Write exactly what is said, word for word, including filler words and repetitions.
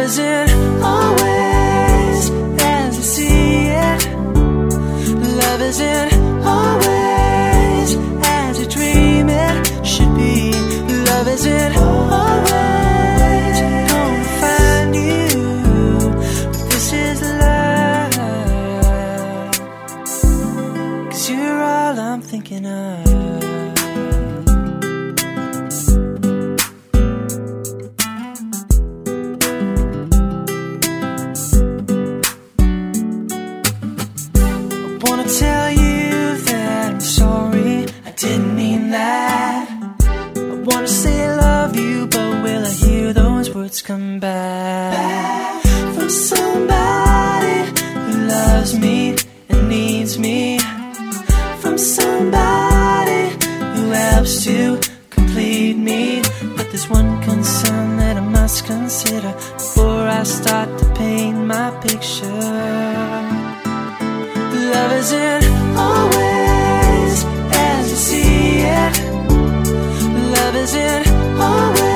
isn't always as you see it. Love isn't always as you dream it should be. Love isn't always gonna find you, but this is love, 'cause you're all I'm thinking of. Tell you that I'm sorry, I didn't mean that. I wanna say I love you, but will I hear those words come back from somebody who loves me and needs me, from somebody who helps to complete me? But there's one concern that I must consider before I start to paint my picture. Love isn't always as you see it. Love isn't always